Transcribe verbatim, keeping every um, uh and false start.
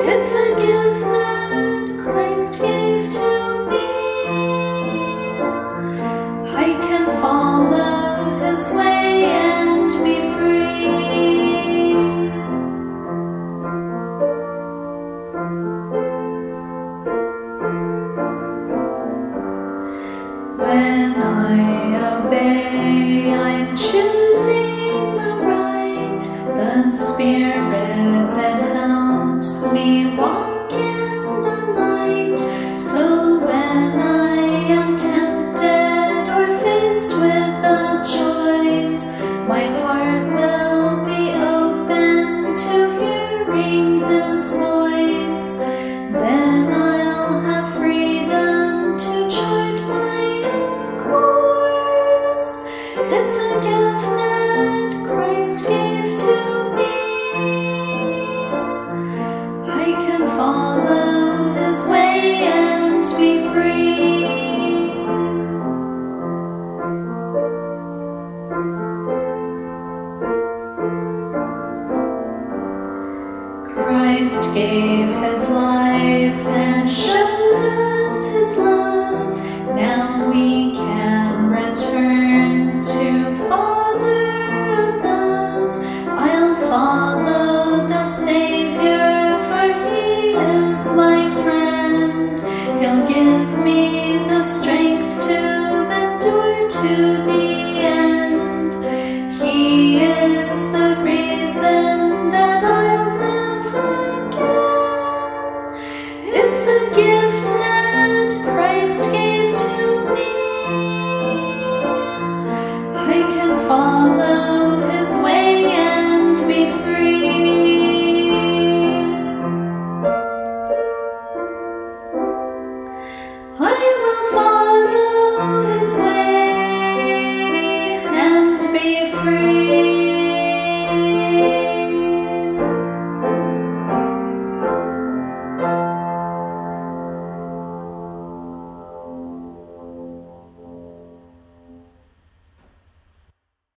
It's a gift that Christ gave to me. I can follow His way and be free. When I obey, I'm choosing the right, the Spirit that helps me walk in the light. So when I am tempted or faced with a choice, my heart will be open to hearing His voice. Then I'll have freedom to chart my own course. It's a gift that Christ gave to me. I can follow His way and be free. Christ gave His life and showed us His love. Now we can return to Father above. I'll follow the Savior, for He is my friend. He'll give me the strength to endure to the end. He is the reason that I'll live again. It's a gift